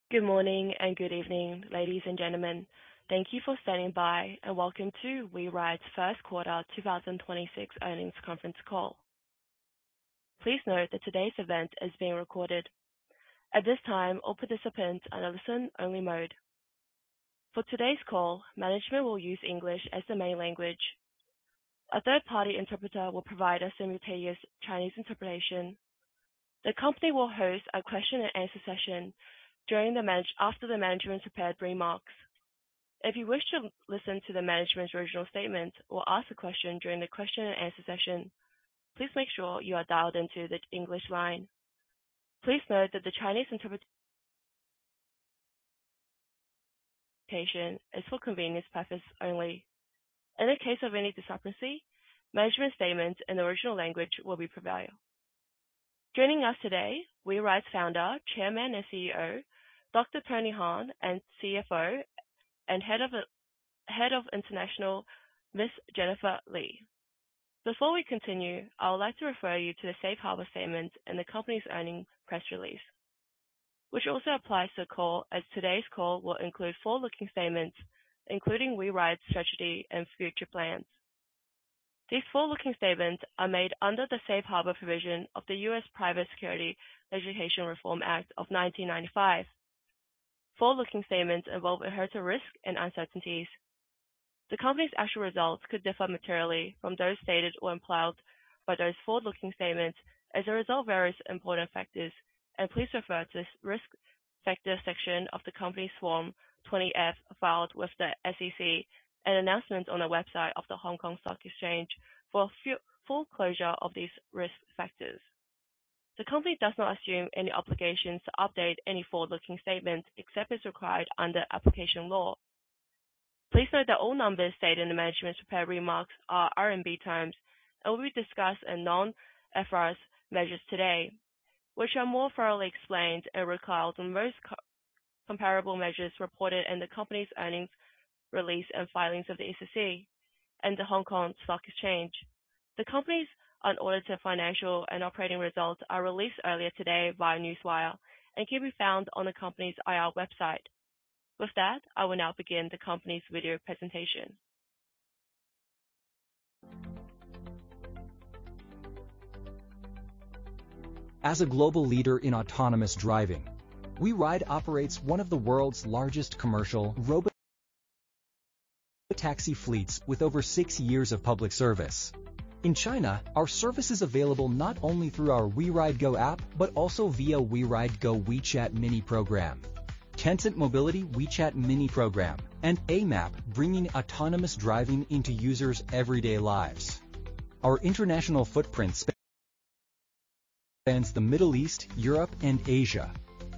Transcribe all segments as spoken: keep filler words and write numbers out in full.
Good morning and good evening, ladies and gentlemen. Thank you for standing by, and welcome to WeRide's first quarter two thousand twenty-six earnings conference call. Please note that today's event is being recorded. At this time, all participants are in listen-only mode. For today's call, management will use English as the main language. A third-party interpreter will provide a simultaneous Chinese interpretation. The company will host a question and answer session during the manage after the management's prepared remarks. If you wish to listen to the management's original statement or ask a question during the question and answer session, please make sure you are dialed into the English line. Please note that the Chinese interpretation is for convenience purposes only. In the case of any discrepancy, management statements in the original language will be provided. Joining us today, WeRide's founder, chairman and C E O, Doctor Tony Han, and C F O and head of head of international, Miss Jennifer Li. Before we continue, I would like to refer you to the safe harbor statement in the company's earnings press release, which also applies to the call, as today's call will include forward-looking statements, including WeRide's strategy and future plans. These forward-looking statements are made under the safe harbor provision of the U S Private Securities Litigation Reform Act of nineteen ninety-five. Forward-looking statements involve inherent risks and uncertainties. The company's actual results could differ materially from those stated or implied by those forward-looking statements as a result of various important factors, and please refer to the risk factor section of the company's Form twenty-F filed with the S E C and announcements on the website of the Hong Kong Stock Exchange for a full closure of these risk factors. The company does not assume any obligations to update any forward-looking statements except as required under application law. Please note that all numbers stated in the management's prepared remarks are R M B terms and will be discussed in non-F R S measures today, which are more thoroughly explained and reconciled in most co- comparable measures reported in the company's earnings release and filings of the S E C and the Hong Kong Stock Exchange. The company's unaudited financial and operating results are released earlier today via Newswire and can be found on the company's I R website. With that, I will now begin the company's video presentation. As a global leader in autonomous driving, WeRide operates one of the world's largest commercial robotaxi fleets with over six years of public service. In China, our service is available not only through our WeRide Go app, but also via WeRide Go WeChat Mini Program, Tencent Mobility WeChat Mini Program, and A MAP, bringing autonomous driving into users' everyday lives. Our international footprint spans the Middle East, Europe, and Asia.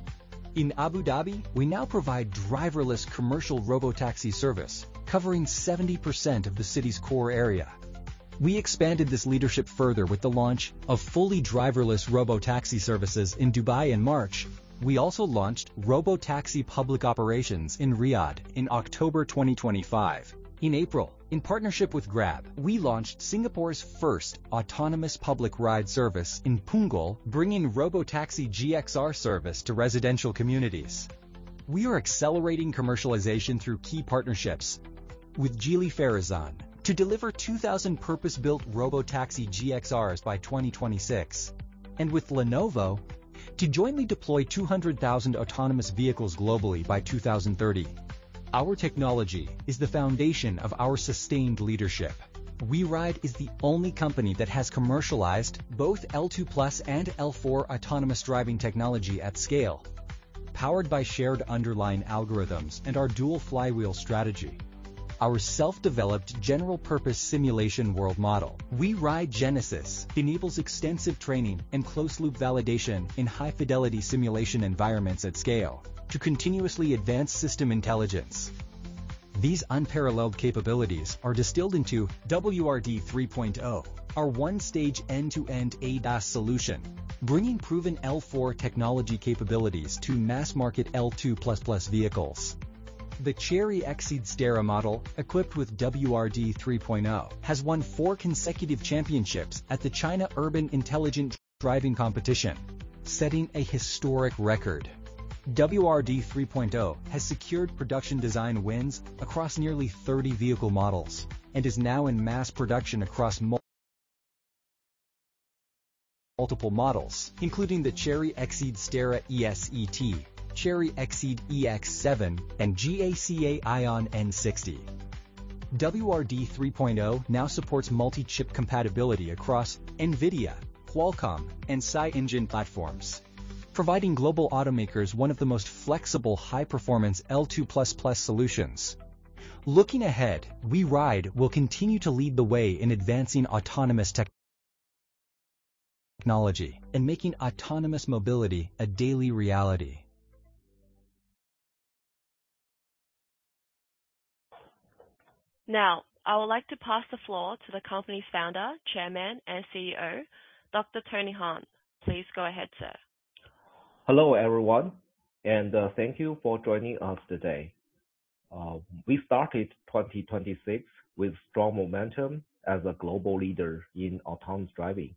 In Abu Dhabi, we now provide driverless commercial robotaxi service, covering seventy percent of the city's core area. We expanded this leadership further with the launch of fully driverless robotaxi services in Dubai in March. We also launched Robotaxi Public Operations in Riyadh in October twenty twenty-five. In April, in partnership with Grab, we launched Singapore's first autonomous public ride service in Punggol, bringing Robotaxi G X R service to residential communities. We are accelerating commercialization through key partnerships with Geely Farizon to deliver two thousand purpose-built Robotaxi G X Rs by twenty twenty-six, and with Lenovo to jointly deploy two hundred thousand autonomous vehicles globally by two thousand thirty. Our technology is the foundation of our sustained leadership. WeRide is the only company that has commercialized both L two plus and L four autonomous driving technology at scale, powered by shared underlying algorithms and our dual flywheel strategy. Our self-developed general-purpose simulation world model, WeRide Genesis, enables extensive training and closed-loop validation in high-fidelity simulation environments at scale to continuously advance system intelligence. These unparalleled capabilities are distilled into W R D three point oh, our one-stage end-to-end A D A S solution, bringing proven L four technology capabilities to mass-market L two plus plus vehicles. The Chery Exceed Stera model, equipped with W R D three point oh, has won four consecutive championships at the China Urban Intelligent Driving Competition, setting a historic record. W R D three point oh has secured production design wins across nearly thirty vehicle models and is now in mass production across multiple models, including the Chery Exeed Stera E S E T, Chery Exeed E X seven, and G A C A Ion N sixty. W R D three point oh now supports multi-chip compatibility across NVIDIA, Qualcomm, and SiEngine platforms, providing global automakers one of the most flexible high-performance L two plus plus solutions. Looking ahead, WeRide will continue to lead the way in advancing autonomous technology and making autonomous mobility a daily reality. Now, I would like to pass the floor to the company's founder, chairman, and C E O, Doctor Tony Han. Please go ahead, sir. Hello, everyone, and uh, thank you for joining us today. Uh, we started twenty twenty-six with strong momentum as a global leader in autonomous driving.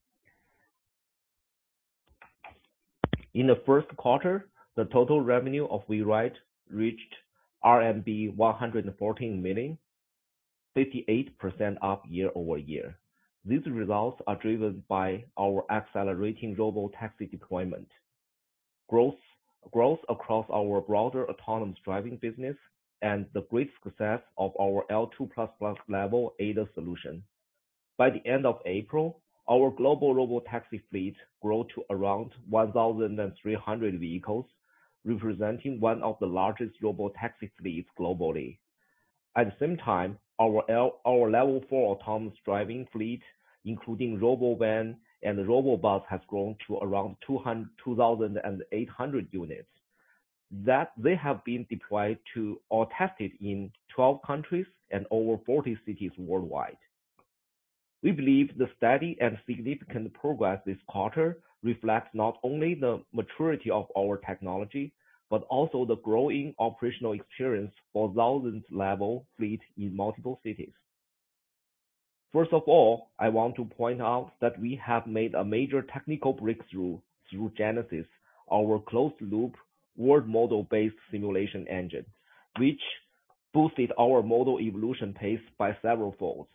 In the first quarter, the total revenue of WeRide reached R M B one hundred fourteen million, fifty-eight percent up year over year. These results are driven by our accelerating robotaxi deployment, growth, growth across our broader autonomous driving business, and the great success of our L two plus plus level A D A S solution. By the end of April, our global robotaxi fleet grew to around one thousand three hundred vehicles, representing one of the largest robotaxi fleets globally. At the same time, our, L, our level four autonomous driving fleet, including RoboVan and RoboBus, has grown to around two thousand eight hundred units. That they have been deployed to or tested in twelve countries and over forty cities worldwide. We believe the steady and significant progress this quarter reflects not only the maturity of our technology, but also the growing operational experience for thousands-level fleet in multiple cities. First of all, I want to point out that we have made a major technical breakthrough through Genesis, our closed-loop world model-based simulation engine, which boosted our model evolution pace by several folds.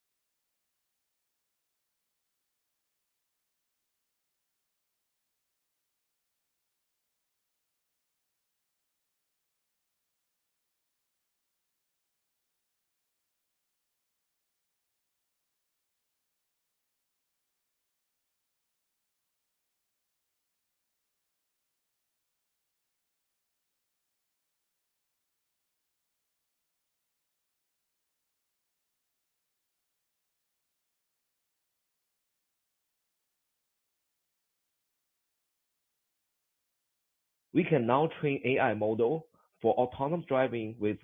We can now train A I model for autonomous driving with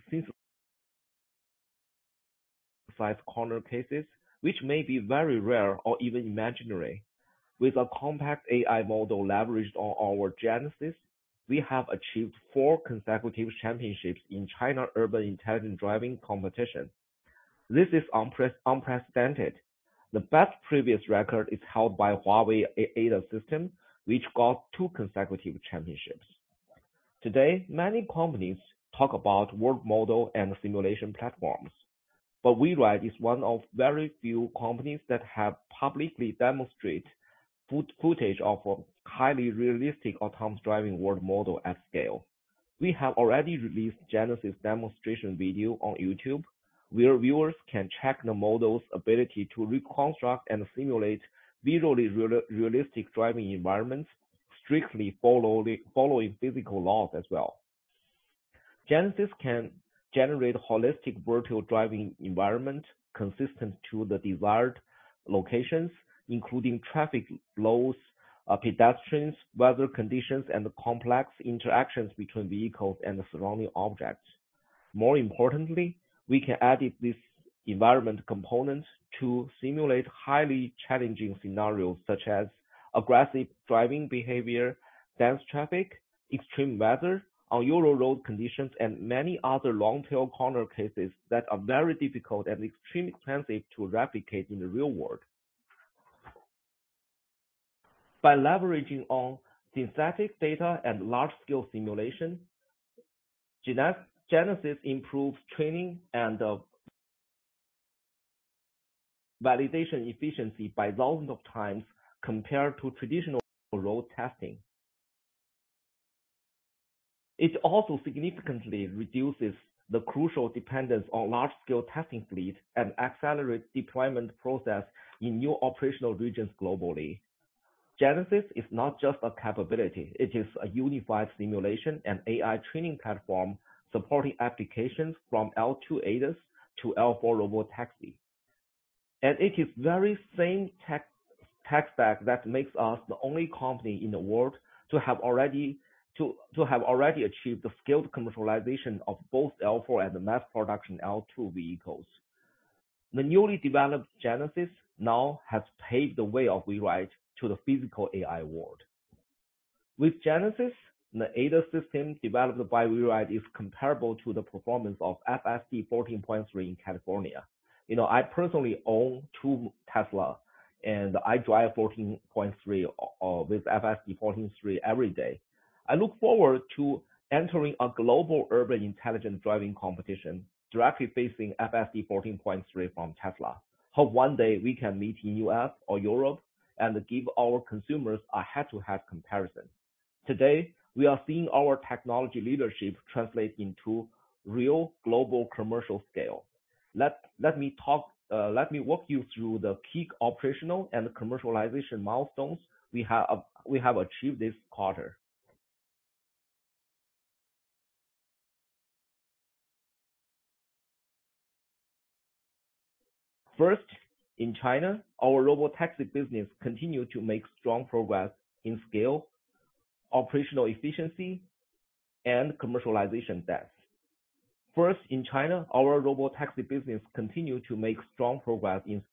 synthesized corner cases, which may be very rare or even imaginary. With a compact A I model leveraged on our Genesis, we have achieved four consecutive championships in China Urban Intelligent Driving competition. This is unpre- unprecedented. The best previous record is held by Huawei A D A S system, which got two consecutive championships. Today, many companies talk about world model and simulation platforms, but WeRide is one of very few companies that have publicly demonstrated footage of a highly realistic autonomous driving world model at scale. We have already released Genesis demonstration video on YouTube, where viewers can check the model's ability to reconstruct and simulate visually real realistic driving environments, strictly following, following physical laws as well. Genesis can generate holistic virtual driving environment consistent to the desired locations, including traffic flows, uh, pedestrians, weather conditions, and complex interactions between vehicles and the surrounding objects. More importantly, we can edit this environment components to simulate highly challenging scenarios such as aggressive driving behavior, dense traffic, extreme weather, unusual road conditions, and many other long-tail corner cases that are very difficult and extremely expensive to replicate in the real world. By leveraging on synthetic data, and large-scale simulation. Genesis improves training and uh, validation efficiency by thousands of times compared to traditional road testing. It also significantly reduces the crucial dependence on large-scale testing fleet and accelerates deployment process in new operational regions globally. Genesis is not just a capability, it is a unified simulation and A I training platform supporting applications from L two A D A S to L four Robotaxi. And it is very same tech, tech stack that makes us the only company in the world to have already to, to have already achieved the scaled commercialization of both L four and the mass production L two vehicles. The newly developed Genesis now has paved the way of WeRide to the physical A I world. With Genesis, the A D A S system developed by WeRide is comparable to the performance of F S D fourteen point three in California. You know, I personally own two Tesla, and I drive fourteen point three uh, with F S D fourteen point three every day. I look forward to entering a global urban intelligent driving competition directly facing F S D fourteen point three from Tesla. Hope one day we can meet in U S or Europe and give our consumers a head-to-head comparison. Today, we are seeing our technology leadership translate into real global commercial scale. Let, let me talk, uh, let me walk you through the key operational and commercialization milestones we have, uh, we have achieved this quarter. First, in China, our robotaxi business continued to make strong progress in scale, operational efficiency, and commercialization depth. First, in China, our robotaxi business continued to make strong progress in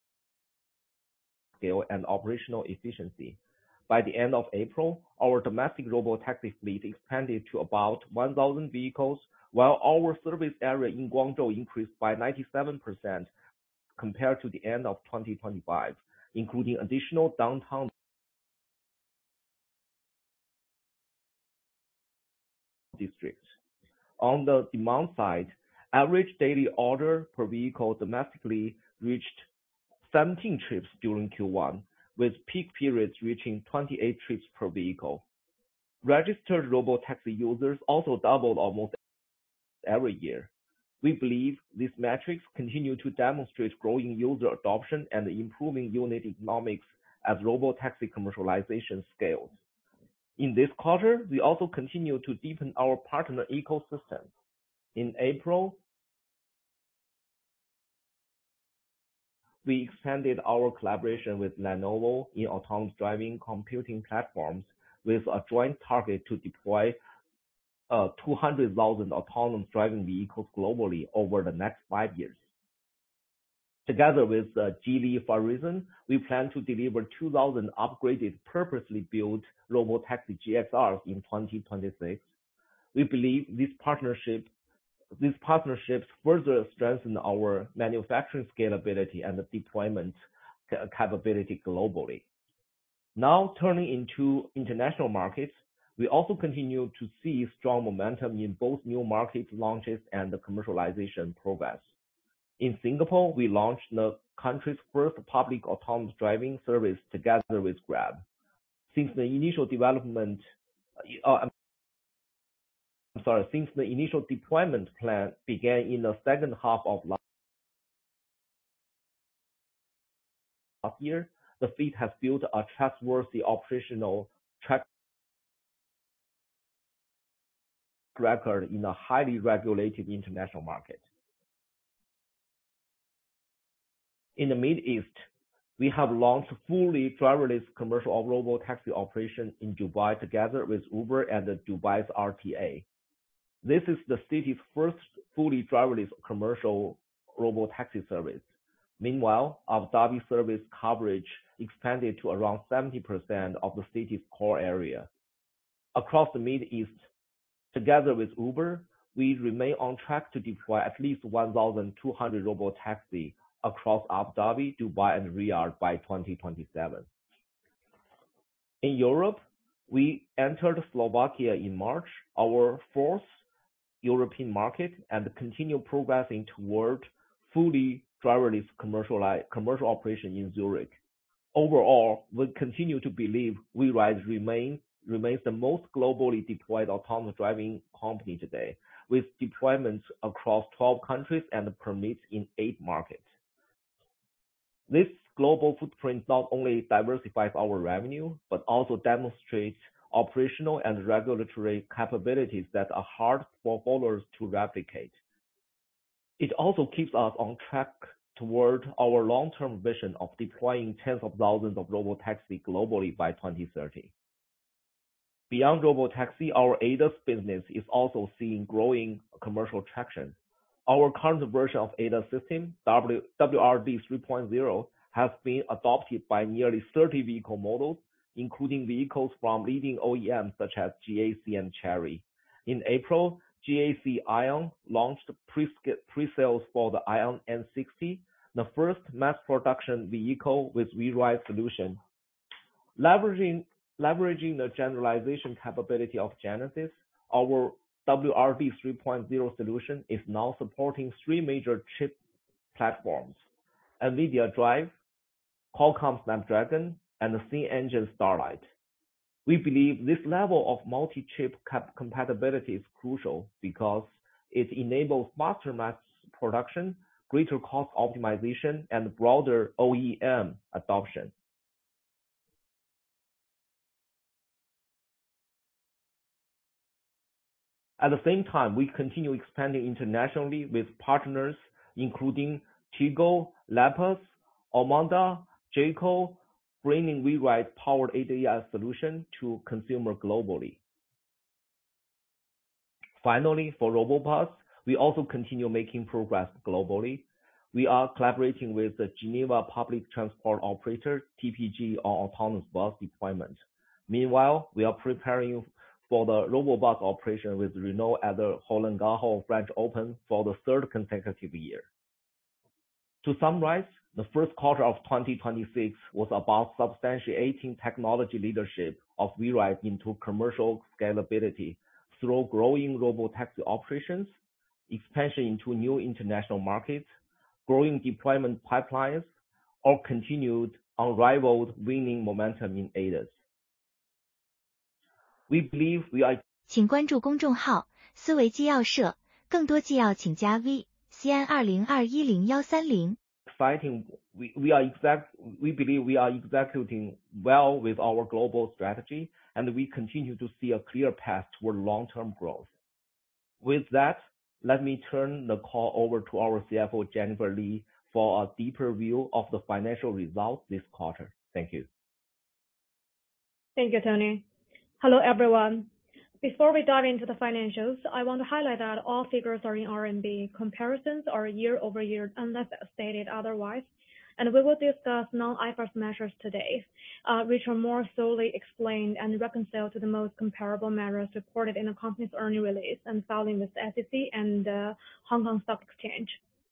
scale and operational efficiency. By the end of April, our domestic robotaxi fleet expanded to about one thousand vehicles, while our service area in Guangzhou increased by ninety-seven percent compared to the end of twenty twenty-five, including additional downtown districts. On the demand side, average daily order per vehicle domestically reached seventeen trips during Q one, with peak periods reaching twenty-eight trips per vehicle. Registered robotaxi users also doubled almost every year. We believe these metrics continue to demonstrate growing user adoption and improving unit economics as robotaxi commercialization scales. In this quarter, we also continue to deepen our partner ecosystem. In April, we expanded our collaboration with Lenovo in autonomous driving computing platforms with a joint target to deploy uh, two hundred thousand autonomous driving vehicles globally over the next five years. Together with uh, Geely Farizon, we plan to deliver two thousand upgraded, purposely built robotaxi G X Rs in twenty twenty-six. We believe this partnership, these partnerships further strengthen our manufacturing scalability and deployment capability globally. Now turning into international markets, we also continue to see strong momentum in both new market launches and the commercialization progress. In Singapore, we launched the country's first public autonomous driving service together with Grab. Since the initial development, uh, I'm sorry, since the initial deployment plan began in the second half of last year, the fleet has built a trustworthy operational track record in a highly regulated international market. In the Middle East, we have launched fully driverless commercial robotaxi operation in Dubai together with Uber and Dubai's R T A. This is the city's first fully driverless commercial robotaxi service. Meanwhile, Abu Dhabi service coverage expanded to around seventy percent of the city's core area. Across the Middle East, together with Uber, we remain on track to deploy at least one thousand two hundred robotaxi across Abu Dhabi, Dubai, and Riyadh by twenty twenty-seven. In Europe, We entered Slovakia in March, our fourth European market, and continue progressing toward fully driverless commercial commercial operation in Zurich. Overall, we continue to believe WeRide remains remains the most globally deployed autonomous driving company today, with deployments across twelve countries and permits in eight markets. This global footprint not only diversifies our revenue, but also demonstrates operational and regulatory capabilities that are hard for followers to replicate. It also keeps us on track toward our long-term vision of deploying tens of thousands of robotaxi globally by twenty thirty. Beyond robotaxi, our A D A S business is also seeing growing commercial traction. Our current version of A D A S system, W R D three point oh, has been adopted by nearly thirty vehicle models, including vehicles from leading O E Ms such as G A C and Chery. In April, G A C Aion launched pre-sales for the Aion N sixty, the first mass production vehicle with WeRide solution. Leveraging Leveraging the generalization capability of Genesis, our W R D three point oh solution is now supporting three major chip platforms: NVIDIA Drive, Qualcomm Snapdragon, and the C-Engine Starlight. We believe this level of multi-chip compatibility is crucial because it enables faster mass production, greater cost optimization, and broader O E M adoption. At the same time, we continue expanding internationally with partners including Tigo, Lapus, Omada, Jayco, bringing WeRide-powered A D A S solution to consumers globally. Finally, for RoboBus, we also continue making progress globally. We are collaborating with the Geneva Public Transport Operator, T P G, on autonomous bus deployment. Meanwhile, we are preparing for the RoboBus operation with Renault at the Roland Garros French Open for the third consecutive year. To summarize, the first quarter of twenty twenty-six was about substantiating technology leadership of WeRide into commercial scalability through growing robotaxi operations, expansion into new international markets, growing deployment pipelines, or continued unrivaled winning momentum in A D A S. We believe we are 请关注公众号思维纪要社，更多纪要请加 V C N 二零二一零幺三零。 Exciting. We, we are exact. We believe we are executing well with our global strategy, and we continue to see a clear path toward long-term growth. With that, let me turn the call over to our C F O Jennifer Li for a deeper view of the financial results this quarter. Thank you. Thank you, Tony. Hello, everyone. Before we dive into the financials, I want to highlight that all figures are in R M B. Comparisons are year-over-year unless stated otherwise, and we will discuss non-I F R S measures today, uh, which are more solely explained and reconciled to the most comparable measures reported in the company's earnings release and filing with the S E C and the Hong Kong Stock Exchange.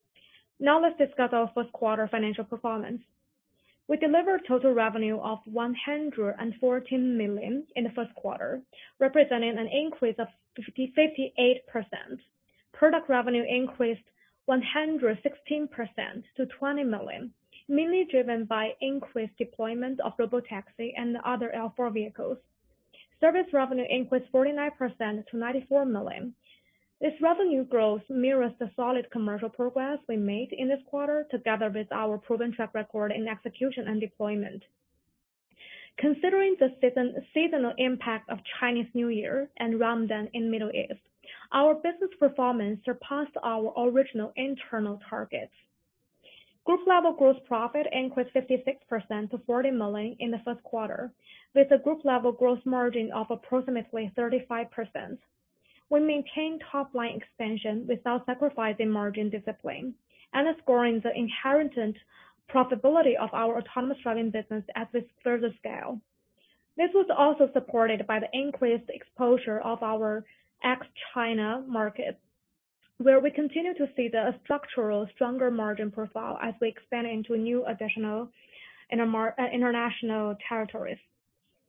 Now let's discuss our first quarter financial performance. We delivered total revenue of one hundred fourteen million in the first quarter, representing an increase of fifty-eight percent. Product revenue increased one hundred sixteen percent to twenty million, mainly driven by increased deployment of robotaxi and other L four vehicles. Service revenue increased forty-nine percent to ninety-four million. This revenue growth mirrors the solid commercial progress we made in this quarter, together with our proven track record in execution and deployment. Considering the season, seasonal impact of Chinese New Year and Ramadan in Middle East, our business performance surpassed our original internal targets. Group level gross profit increased fifty-six percent to forty million in the first quarter, with a group level gross margin of approximately thirty-five percent. We maintain top-line expansion without sacrificing margin discipline, underscoring the inherent profitability of our autonomous driving business as we further scale. This was also supported by the increased exposure of our ex-China market, where we continue to see the structural stronger margin profile as we expand into new additional international territories.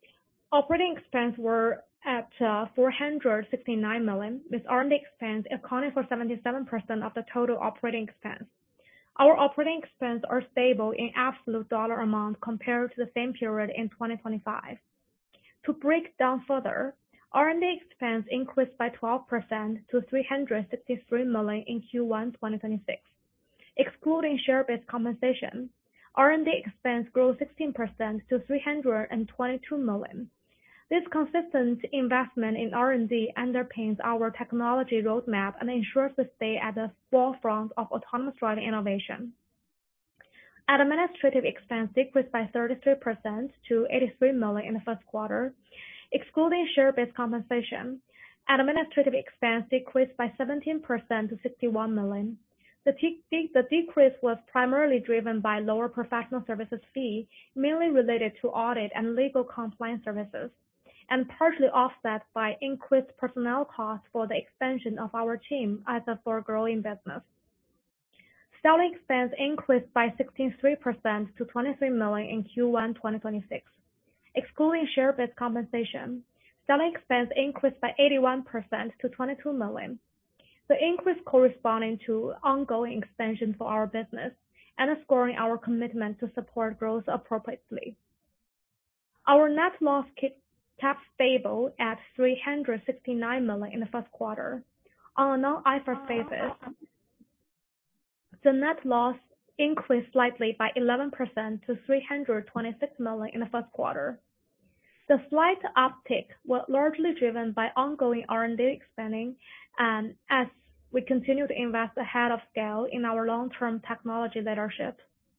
Operating expenses were at uh, four hundred sixty-nine million, with R and D expense accounting for seventy-seven percent of the total operating expense. Our operating expenses are stable in absolute dollar amount compared to the same period in twenty twenty-five. To break down further, R and D expense increased by twelve percent to three hundred sixty-three million in Q one twenty twenty-six. Excluding share-based compensation, R and D expense grew sixteen percent to three hundred twenty-two million. This consistent investment in R and D underpins our technology roadmap and ensures we stay at the forefront of autonomous driving innovation. Administrative expense decreased by thirty-three percent to eighty-three million in the first quarter. Excluding share-based compensation, administrative expense decreased by seventeen percent to sixty-one million. The, the decrease was primarily driven by lower professional services fee, mainly related to audit and legal compliance services, and partially offset by increased personnel costs for the expansion of our team as a for growing business. Selling expense increased by sixty-three percent to twenty-three million in Q one twenty twenty-six. Excluding share-based compensation, selling expense increased by eighty-one percent to twenty-two million. The increase corresponding to ongoing expansion for our business, underscoring our commitment to support growth appropriately. Our net loss kept stable at three hundred sixty-nine million in the first quarter. On a non-I F R S basis, the net loss increased slightly by eleven percent to three hundred twenty-six million in the first quarter. The slight uptick was largely driven by ongoing R and D spending, and as we continue to invest ahead of scale in our long-term technology leadership.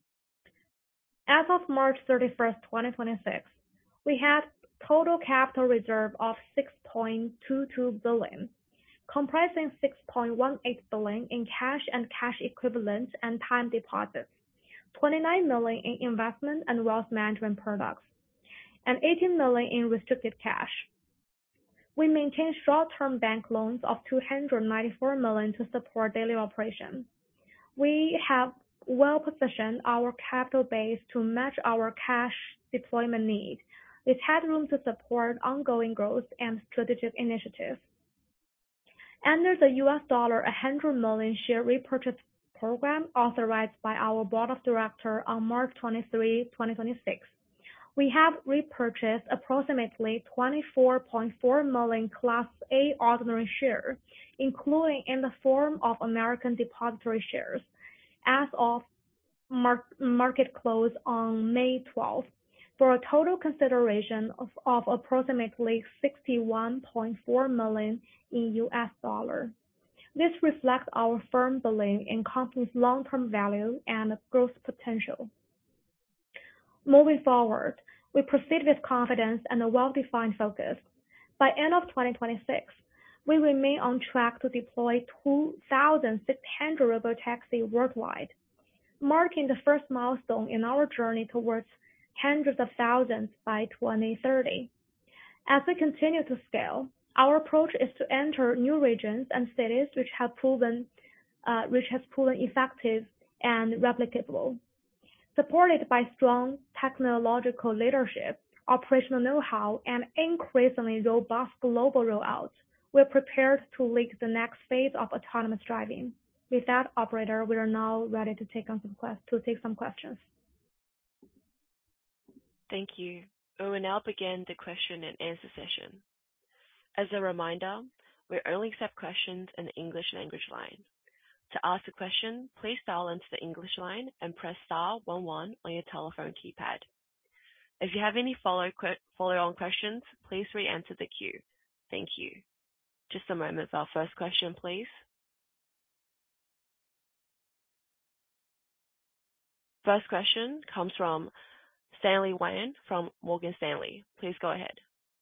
As of March thirty-first, twenty twenty-six, we had total capital reserve of six point two two billion, comprising six point one eight billion in cash and cash equivalents and time deposits, twenty-nine million in investment and wealth management products, and eighteen million in restricted cash. We maintain short-term bank loans of two hundred ninety-four million to support daily operations. We have well-positioned our capital base to match our cash deployment needs, with headroom to support ongoing growth and strategic initiatives. Under the U S dollar one hundred million share repurchase program authorized by our board of directors on March twenty-third, twenty twenty-six, we have repurchased approximately twenty-four point four million Class A ordinary shares, including in the form of American Depository shares, as of mar market close on May twelfth, for a total consideration of, of approximately sixty-one point four million in U S dollars. This reflects our firm belief in company's long-term value and growth potential. Moving forward, we proceed with confidence and a well-defined focus. By end of twenty twenty-six, we remain on track to deploy two thousand six hundred robotaxis worldwide, marking the first milestone in our journey towards hundreds of thousands by twenty thirty. As we continue to scale, our approach is to enter new regions and cities which have proven, uh, which has proven effective and replicable. Supported by strong technological leadership, operational know-how, and increasingly robust global rollouts, we're prepared to lead the next phase of autonomous driving. With that, operator, we are now ready to take on some quest to take some questions. Thank you. We will now begin the question and answer session. As a reminder, we only accept questions in the English language line. To ask a question, please dial into the English line and press star one one on your telephone keypad. If you have any follow follow-on questions, please re-enter the queue. Thank you. Just a moment for our first question, please. First question comes from Stanley Wan from Morgan Stanley. Please go ahead.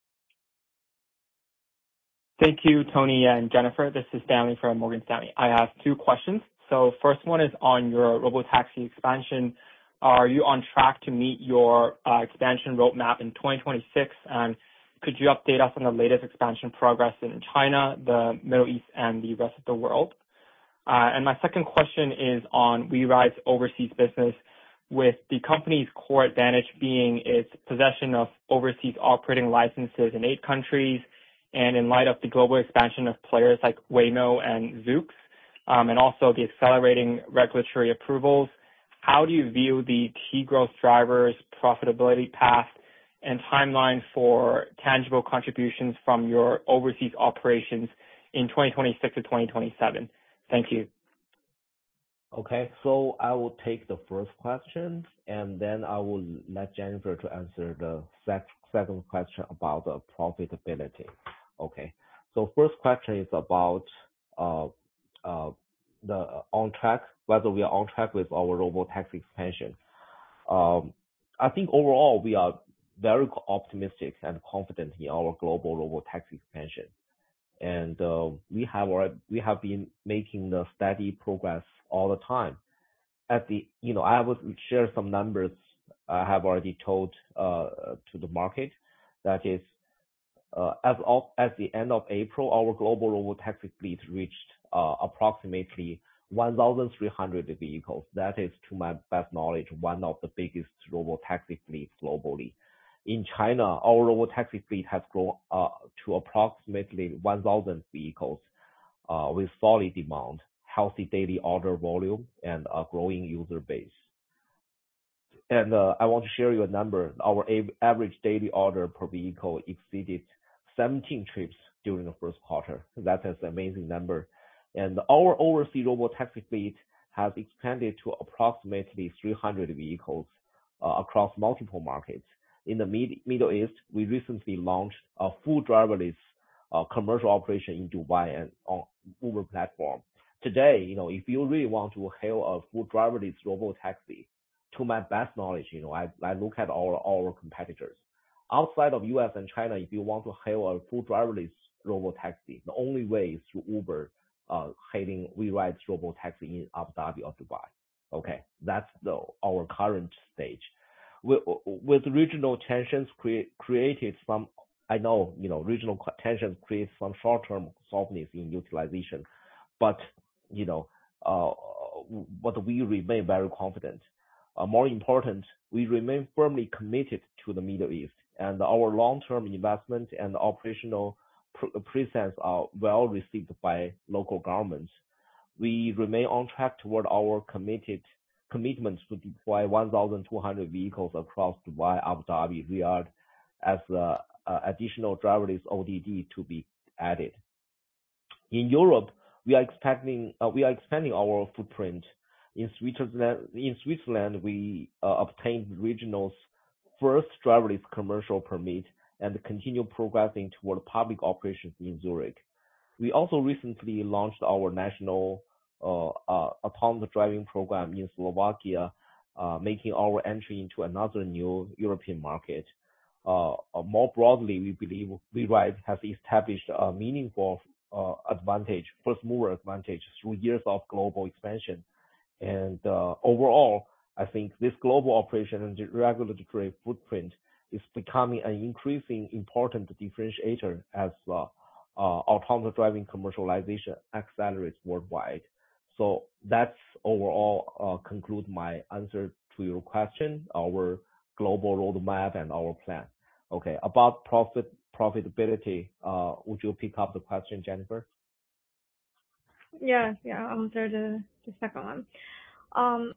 Thank you, Tony and Jennifer. This is Stanley from Morgan Stanley. I have two questions. So first one is on your robotaxi expansion. Are you on track to meet your uh, expansion roadmap in twenty twenty-six? And could you update us on the latest expansion progress in China, the Middle East, and the rest of the world? Uh, and my second question is on WeRide's overseas business. with the company's core advantage being its possession of overseas operating licenses in eight countries, and in light of the global expansion of players like Waymo and Zoox, um, and also the accelerating regulatory approvals, how do you view the key growth drivers, profitability path, and timeline for tangible contributions from your overseas operations in twenty twenty-six to twenty twenty-seven? Thank you. Okay, so I will take the first question, and then I will let Jennifer to answer the sec- second question about the profitability. Okay, so first question is about uh, uh, the on track, whether we are on track with our robotaxi expansion. Um, I think overall we are very optimistic and confident in our global robotaxi expansion, and uh, we have already, we have been making the steady progress all the time. At the, you know, I will share some numbers I have already told uh, to the market. That is, uh, as of at the end of April, our global robotaxi fleet reached uh, approximately one thousand three hundred vehicles. That is, to my best knowledge, one of the biggest robotaxi fleets globally. In China, our robotaxi fleet has grown uh, to approximately one thousand vehicles uh, with solid demand, healthy daily order volume, and a growing user base. And uh, I want to share you a number. Our a- average daily order per vehicle exceeded seventeen trips during the first quarter. That is an amazing number. And our overseas robotaxi fleet has expanded to approximately three hundred vehicles uh, across multiple markets. In the Mid- Middle East, we recently launched a full driverless uh, commercial operation in Dubai and on Uber platform. Today, you know, if you really want to hail a full driverless robotaxi, to my best knowledge, you know, I, I look at our, our competitors. Outside of U S and China, if you want to hail a full driverless robotaxi, the only way is through Uber, uh, hailing WeRide's robotaxi in Abu Dhabi or Dubai. Okay, that's the, our current stage. With, with regional tensions create, created some, I know, you know, regional tensions create some short-term softness in utilization, but, you know, uh, but we remain very confident. Uh, more important, we remain firmly committed to the Middle East, and our long-term investment and operational pr- presence are well received by local governments. We remain on track toward our committed commitment to deploy one thousand two hundred vehicles across Dubai, Abu Dhabi, Riyadh, as uh, uh, additional driverless O D D to be added. In Europe, we are expanding uh, we are expanding our footprint. In Switzerland, in Switzerland, we uh, obtained regional's first driverless commercial permit and continue progressing toward public operations in Zurich. We also recently launched our national uh, uh, autonomous driving program in Slovakia, uh, making our entry into another new European market. Uh, uh, more broadly, we believe WeRide has established a meaningful uh, advantage, first mover advantage through years of global expansion. And uh, overall, I think this global operation and regulatory footprint is becoming an increasing important differentiator as uh, uh, autonomous driving commercialization accelerates worldwide. So that's overall uh, conclude my answer to your question, our global roadmap and our plan. Okay, about profit profitability, uh, would you pick up the question, Jennifer? Yeah, yeah, I'll answer the, the second one. Um,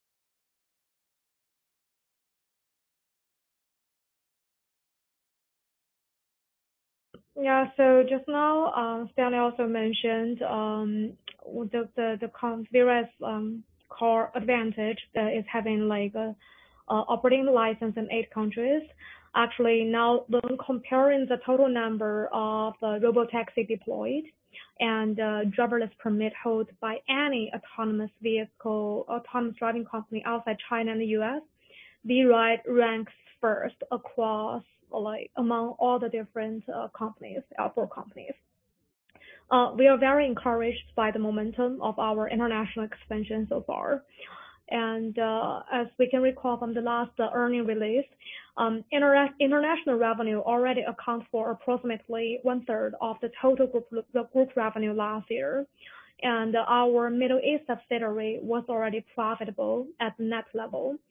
yeah, so just now, uh, Stanley also mentioned um, the the the WeRide's um, core advantage that is having like a, a operating license in eight countries. Actually, now when comparing the total number of uh, robotaxi deployed and uh, driverless permit held by any autonomous vehicle, autonomous driving company outside China and the U S, WeRide ranks first across like among all the different uh, companies, airport companies. Uh, we are very encouraged by the momentum of our international expansion so far. And uh, as we can recall from the last uh, earning release, um, inter- international revenue already accounts for approximately one third of the total group, the group revenue last year. And our Middle East subsidiary was already profitable at the net level.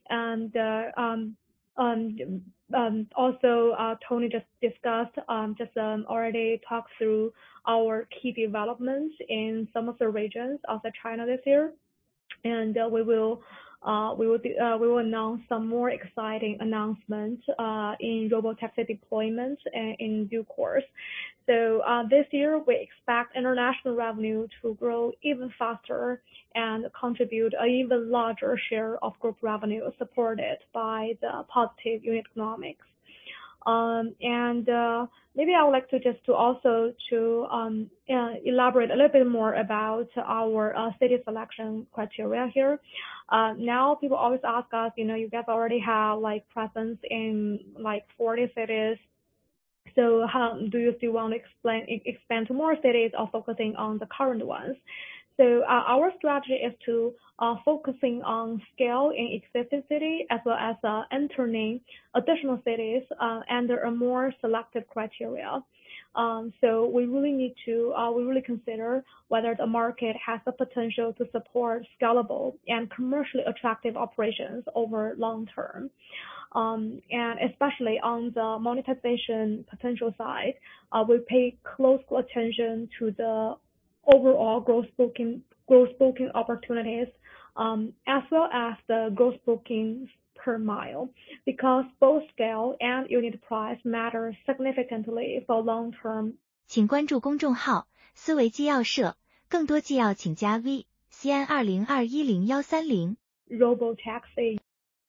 And uh, um, um, um, also, uh, Tony just discussed, um, just um, already talked through our key developments in some of the regions outside China this year. And uh, we will uh, we will uh, we will announce some more exciting announcements uh, in robotaxi deployments in, in due course. So uh, this year we expect international revenue to grow even faster and contribute an even larger share of group revenue, supported by the positive unit economics. Um, and uh, maybe I would like to just to also to um, uh, elaborate a little bit more about our uh, city selection criteria here. Uh, now people always ask us, you know, you guys already have like presence in like forty cities. So how do you still want to explain, expand to more cities or focusing on the current ones? So uh, our strategy is to uh, focusing on scale in existing city as well as uh, entering additional cities uh, under a more selective criteria. Um, so we really need to, uh, we really consider whether the market has the potential to support scalable and commercially attractive operations over long term. Um, and especially on the monetization potential side, uh, we pay close attention to the overall gross booking gross booking opportunities, um, as well as the gross bookings per mile, because both scale and unit price matter significantly for long-term. 请关注公众号“思维纪要社”，更多纪要请加 V C N 二零二一零幺三零 robotaxi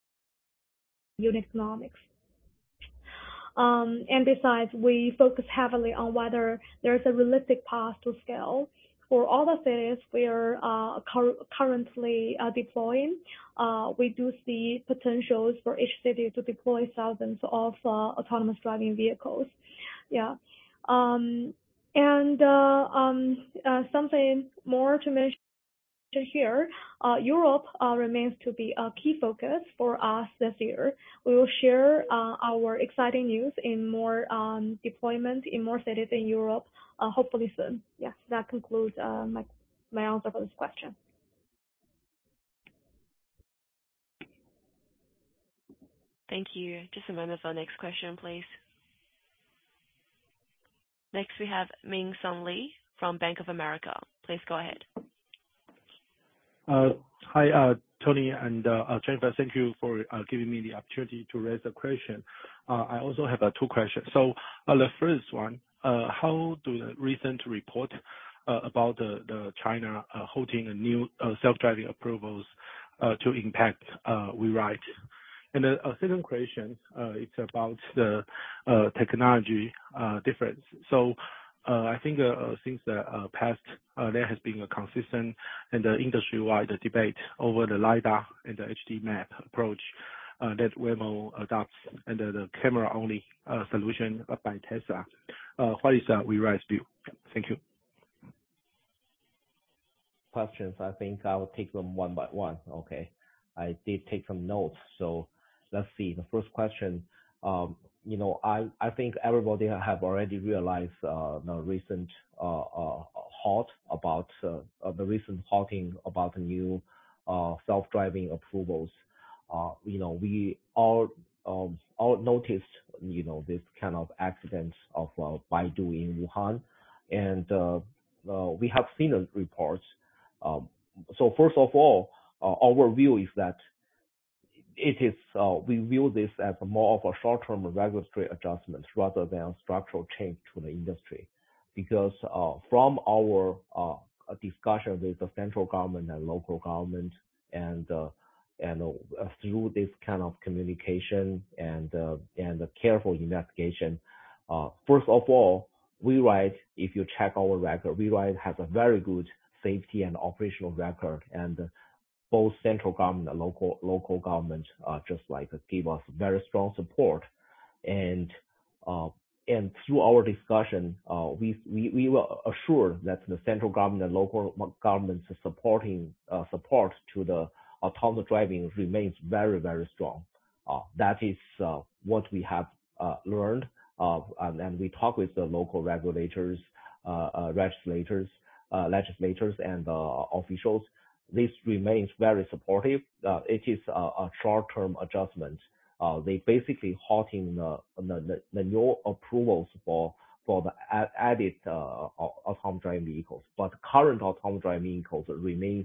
unit economics. Um, and besides, we focus heavily on whether there's a realistic path to scale. For all the cities we are uh, cur currently uh, deploying, uh, we do see potentials for each city to deploy thousands of uh, autonomous driving vehicles. Yeah. Um, and uh, um, uh, something more to mention here, uh, Europe uh, remains to be a key focus for us this year. We will share uh, our exciting news in more um, deployment in more cities in Europe, uh, hopefully soon. Yes, that concludes uh, my, my answer for this question. Thank you. Just a moment for the next question, please. Next, we have Ming Song Lee from Bank of America. Please go ahead. Uh, hi, uh, Tony and uh, uh, Jennifer. Thank you for uh, giving me the opportunity to raise a question. Uh, I also have uh, two questions. So uh, the first one, uh, how do the recent report uh, about the, the China uh, holding a new uh, self-driving approvals uh, to impact uh, WeRide? And the uh, second question, uh, it's about the uh, technology uh, difference. So Uh, I think uh, since the uh, past, uh, there has been a consistent and uh, industry-wide debate over the LiDAR and the H D map approach uh, that Waymo adopts and uh, the camera-only uh, solution by Tesla. Uh, what is uh, WeRide's view? Thank you. Questions, I think I'll take them one by one. Okay. I did take some notes, so let's see. The first question, um, you know, I, I think everybody have already realized uh, the recent uh, uh, halt about uh, uh, the recent halting about the new uh, self-driving approvals. Uh, you know, we all um, all noticed, you know, this kind of accident of uh, Baidu in Wuhan, and uh, uh, we have seen the reports. Um, so first of all, uh, our view is that it is, uh, we view this as more of a short-term regulatory adjustment rather than a structural change to the industry. Because uh, from our uh, discussion with the central government and local government, and uh, and uh, through this kind of communication and uh, and careful investigation, uh, first of all, WeRide, if you check our record, WeRide has a very good safety and operational record, and uh, both central government and local local government uh, just like uh, give us very strong support, and uh, and through our discussion, uh, we we we were assured that the central government and local government's supporting uh, support to the autonomous driving remains very very strong. Uh, that is uh, what we have uh, learned, uh, and, and we talk with the local regulators, uh, uh, legislators, uh, legislators and uh, officials. this remains very supportive. Uh, it is a, a short-term adjustment. Uh, they basically halting the, the, the new approvals for for the added uh, autonomous driving vehicles, but current autonomous driving vehicles remain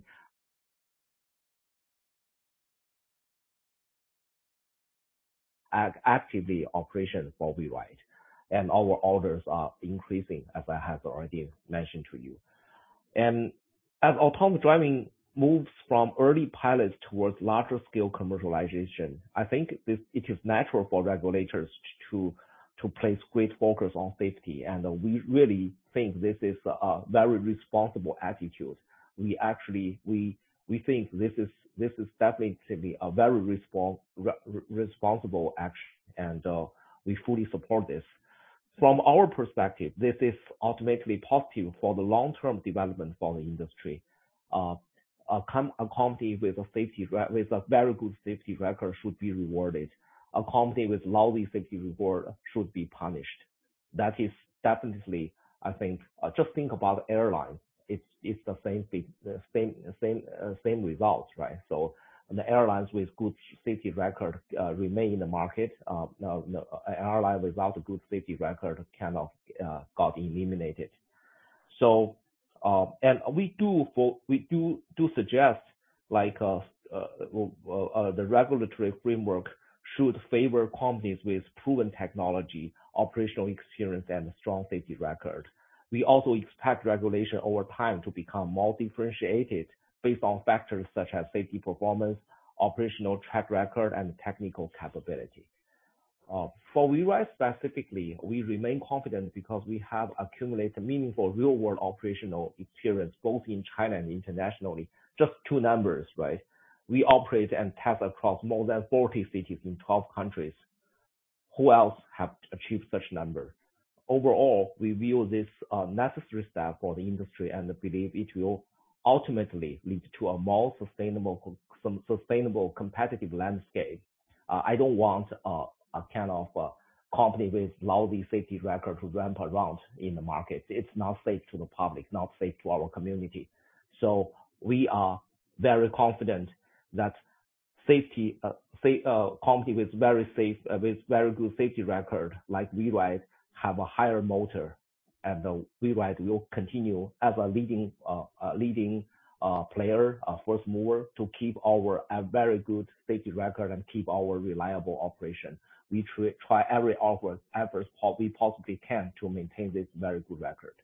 actively operation for WeRide, and our orders are increasing, as I have already mentioned to you. And as autonomous driving moves from early pilots towards larger scale commercialization, I think this, it is natural for regulators to to place great focus on safety, and we really think this is a very responsible attitude. We actually we we think this is this is definitely a very respons re responsible action, and uh, we fully support this. From our perspective, this is ultimately positive for the long-term development for the industry. Uh, a, com a company with a safety with a very good safety record should be rewarded. A company with lousy safety record should be punished. That is definitely, I think, uh, just think about airlines. It's it's the same thing, the same same uh, same results, right? So the airlines with good safety record uh, remain in the market. Uh, no, no, an airline without a good safety record cannot uh, got eliminated. So uh, and we do for we do do suggest like uh, uh, uh, the regulatory framework should favor companies with proven technology, operational experience, and a strong safety record. We also expect regulation over time to become more differentiated based on factors such as safety performance, operational track record, and technical capability. Uh, for WeRide specifically, we remain confident because we have accumulated meaningful real-world operational experience both in China and internationally. Just two numbers, right? We operate and test across more than forty cities in twelve countries. Who else have achieved such number? Overall, we view this uh, necessary step for the industry and believe it will ultimately lead to a more sustainable, some sustainable competitive landscape. Uh, I don't want uh, a kind of uh, company with lousy safety record to ramp around in the market. It's not safe to the public, not safe to our community. So we are very confident that safety, uh, say, uh, company with very safe, uh, with very good safety record like WeRide have a higher motor, and the WeRide will continue as a leading, uh, uh, leading uh, player, uh, first mover, to keep our uh, very good safety record and keep our reliable operation. We try, try every effort, efforts we possibly can to maintain this very good record.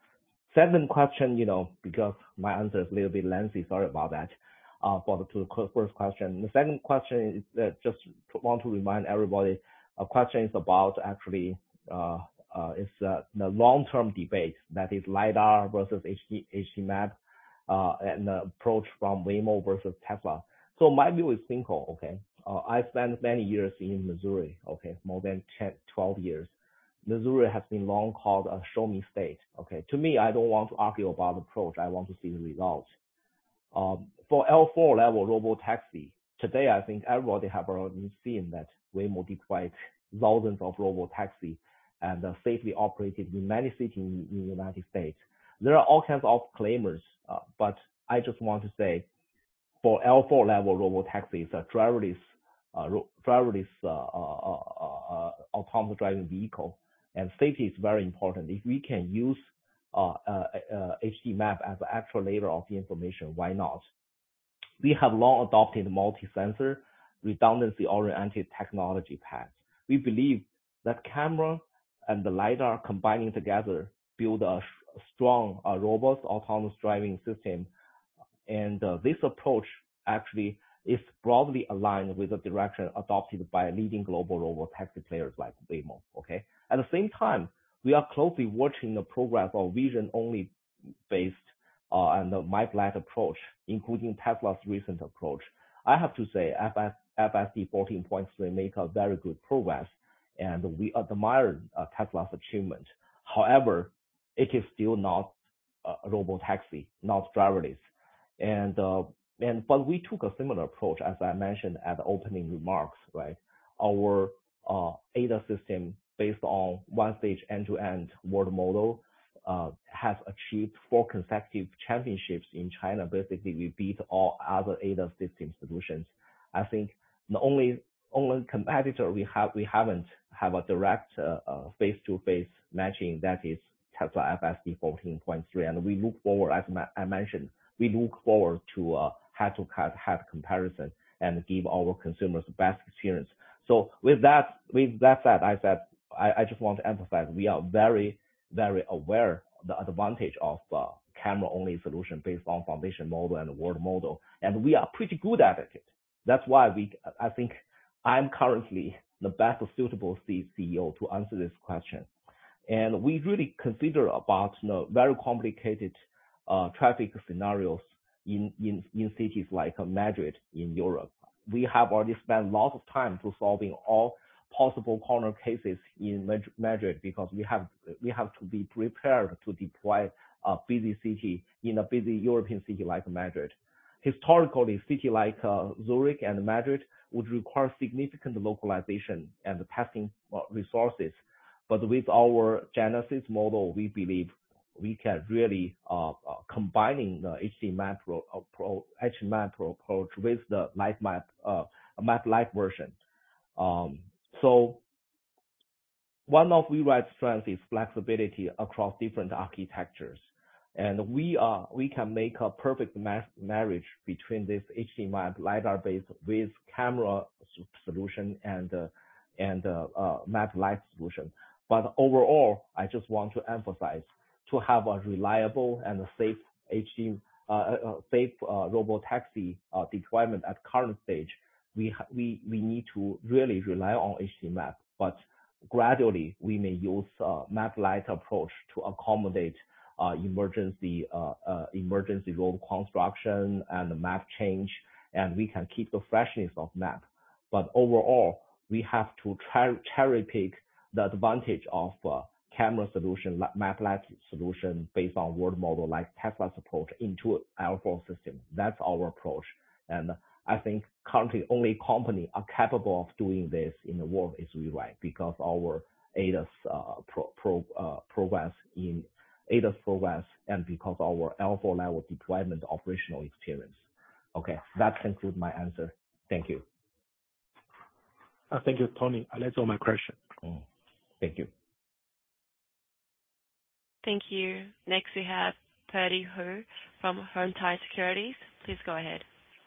Second question, you know, because my answer is a little bit lengthy, sorry about that. Uh, for the, to the first question. The second question is uh, just want to remind everybody, a question is about actually uh, uh, is uh, the long-term debate, that is LiDAR versus H D, H D map, uh, and the approach from Waymo versus Tesla. So my view is simple, okay? Uh, I spent many years in Missouri, okay, more than ten, twelve years. Missouri has been long called a show me state, okay? To me, I don't want to argue about the approach, I want to see the results. Um, for L four level robotaxi, today I think everybody have already seen that Waymo deployed thousands of robotaxi and uh, safely operated in many cities in, in the United States. There are all kinds of claimers, uh, but I just want to say, for L four level robotaxi, it's a driverless, uh, driverless uh, uh, uh, uh, autonomous driving vehicle, and safety is very important. If we can use Uh, uh, uh, H D map as an actual layer of the information, why not? We have long adopted multi-sensor, redundancy-oriented technology paths. We believe that camera and the LiDAR combining together build a strong, uh, robust autonomous driving system. And uh, this approach actually is broadly aligned with the direction adopted by leading global robotaxi players like Waymo, okay? At the same time, we are closely watching the progress of vision-only based uh, and the map-led approach, including Tesla's recent approach. I have to say, F S D fourteen point three make a very good progress, and we admire uh, Tesla's achievement. However, it is still not a robotaxi, not driverless, and uh, and but we took a similar approach, as I mentioned at the opening remarks, right? Our uh, A D A S system based on one-stage end-to-end world model uh, has achieved four consecutive championships in China. Basically, we beat all other A D A S system solutions. I think the only only competitor we have we haven't have a direct uh, uh, face-to-face matching, that is Tesla F S D fourteen point three, and we look forward, as I mentioned, we look forward to a head-to-head comparison and give our consumers the best experience. So with that, with that said, I said I, I just want to emphasize we are very, very aware of the advantage of uh, camera-only solution based on foundation model and world model, and we are pretty good at it. That's why we, I think, I'm currently the best suitable C E O to answer this question. And we really consider about you know, very complicated uh, traffic scenarios in, in, in cities like Madrid in Europe. We have already spent lots of time to solving all possible corner cases in Madrid because we have we have to be prepared to deploy a busy city in a busy European city like Madrid. Historically, city like uh, Zurich and Madrid would require significant localization and testing resources. But with our Genesis model, we believe we can really uh, uh, combining the H D map pro, uh, pro, H D map approach with the light map uh, map light version. Um, so one of WeRide's strengths is flexibility across different architectures. And we are we can make a perfect marriage between this H D map LiDAR based with camera solution and uh, and uh, uh, map light solution. But overall, I just want to emphasize to have a reliable and safe H D uh, uh, safe uh, robotaxi uh, deployment at current stage. We we we need to really rely on H D map, but gradually we may use uh, map light approach to accommodate Uh, emergency uh, uh, emergency road construction and map change, and we can keep the freshness of map. But overall, we have to cherry pick the advantage of uh, camera solution, map light solution based on world model like Tesla's approach into L four system. That's our approach, and I think currently only company are capable of doing this in the world is WeRide because our A D A S uh, pro, pro, uh, progress in A D A S progress and because our L four level deployment operational experience. Okay, that concludes my answer. Thank you. Uh, thank you, Tony. Uh, that's all my question. Mm. Thank you. Thank you. Next we have Purdy Hu from Huantai Securities. Please go ahead.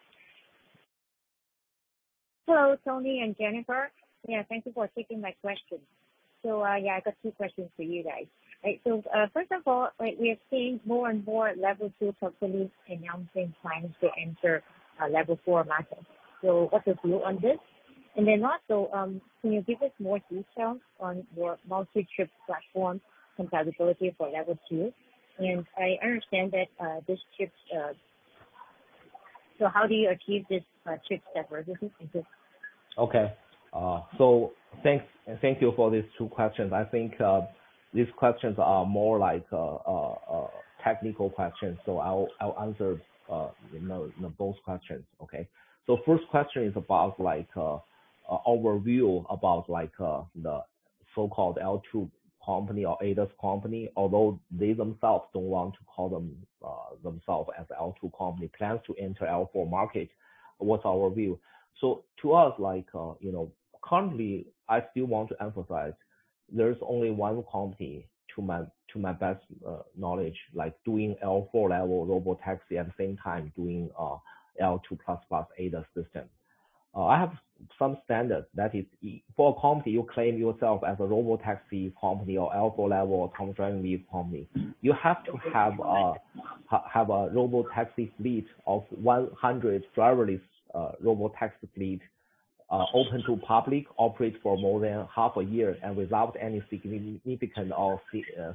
Hello, Tony and Jennifer. Yeah, thank you for taking my question. So uh, yeah, I got two questions for you guys. Right, so uh, first of all, like we are seeing more and more level two companies announcing plans to enter uh, level four market. So what's your view on this? And then also, um, can you give us more details on your multi-chip platform compatibility for level two? And I understand that uh, this chip, uh, so how do you achieve this uh, chip diversity? Okay, uh, so thanks, thank you for these two questions. I think uh, these questions are more like uh, uh, uh, technical questions, so I'll I'll answer uh, you know, you know, both questions. Okay. So first question is about like uh, uh, overview about like uh, the so-called L two company or A D A S company, although they themselves don't want to call them uh, themselves as L two company, plans to enter L four market. What's our view? So to us, like uh, you know, currently I still want to emphasize. There's only one company, to my to my best uh, knowledge, like doing L four level robotaxi at the same time doing uh, L two plus plus A D A S system. Uh, I have some standard that is for a company you claim yourself as a robotaxi company or L four level autonomous driving vehicle company, you have to have a have a robotaxi fleet of one hundred driverless uh, robotaxi fleet. Uh, open to public, operate for more than half a year, and without any significant or uh,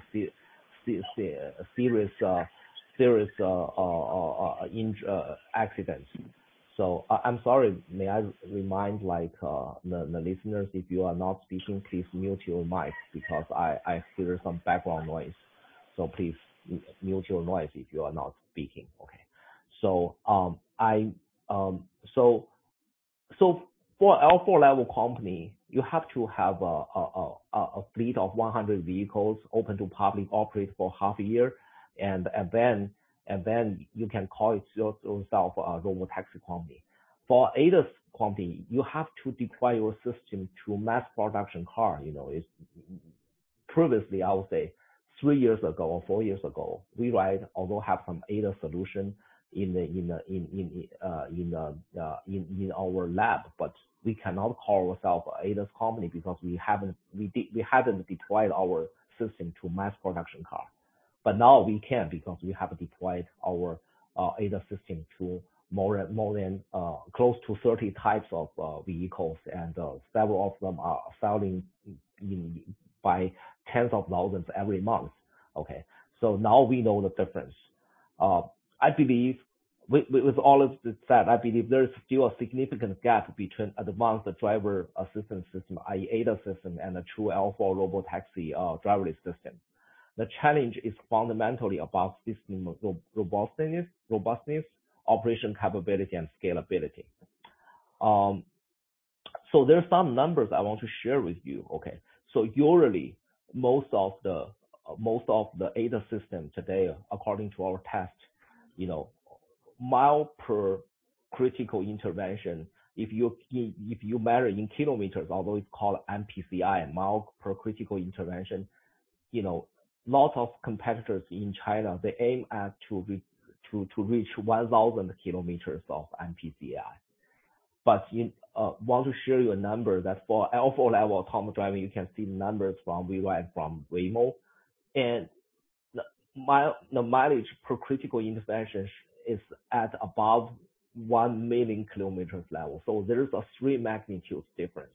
serious uh, serious uh, uh, uh, in, uh, accidents. So uh, I'm sorry. May I remind like uh, the, the listeners, if you are not speaking, please mute your mic because I I hear some background noise. So please mute your noise if you are not speaking. Okay. So um I um so so. For L four level company, you have to have a, a, a, a fleet of one hundred vehicles open to public operate for half a year, and, and then and then you can call it yourself a robotaxi company. For A D A S company, you have to deploy your system to mass production car. You know, it's previously, I would say, three years ago or four years ago, WeRide although have some A D A S solution in the in the in in uh in the uh, in in our lab, but we cannot call ourselves an A D A S company because we haven't we did we haven't deployed our system to mass production car. But now we can because we have deployed our uh, A D A S system to more than more than uh, close to thirty types of uh, vehicles, and uh, several of them are selling in, by tens of thousands every month. Okay, so now we know the difference. Uh, I believe, with, with all of this said, I believe there is still a significant gap between advanced driver assistance system, that is. A D A S system, and a true L four robotaxi uh, driverless system. The challenge is fundamentally about system robustness, robustness, operation capability, and scalability. Um, so there's some numbers I want to share with you. Okay, so usually most of the most of the A D A S system today, according to our test, you know, mile per critical intervention. If you if you measure in kilometers, although it's called M P C I, mile per critical intervention, you know, lots of competitors in China, they aim at to re, to to reach one thousand kilometers of M P C I. But you uh, want to share you a number that for L four level autonomous driving, you can see the numbers from WeRide, from Waymo, and the mile the mileage per critical intervention is at above one million kilometers level. So there's a three magnitudes difference.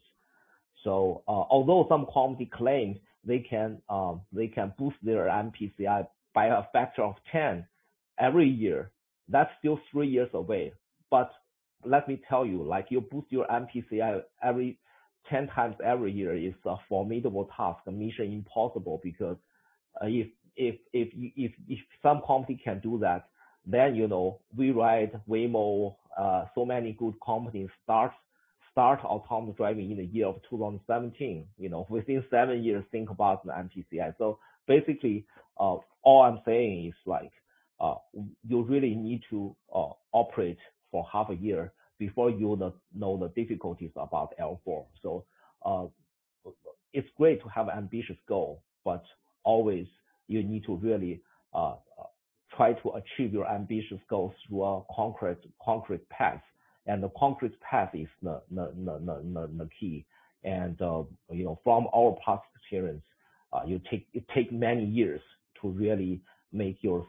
So uh, although some company claims they can um, they can boost their M P C I by a factor of ten every year, that's still three years away. But let me tell you, like you boost your M P C I every ten times every year is a formidable task, a mission impossible. Because uh, if if if if if some company can do that, then you know WeRide, Waymo, uh, so many good companies start. start autonomous driving in the year of two thousand seventeen, you know, within seven years, think about the M P C I. So basically, uh, all I'm saying is like, uh, you really need to uh, operate for half a year before you know the difficulties about L four. So uh, it's great to have an ambitious goal, but always you need to really uh, try to achieve your ambitious goals through a concrete, concrete path. And the concrete path is the, the, the, the, the key. And, uh, you know, from our past experience, uh, you take, it takes many years to really make your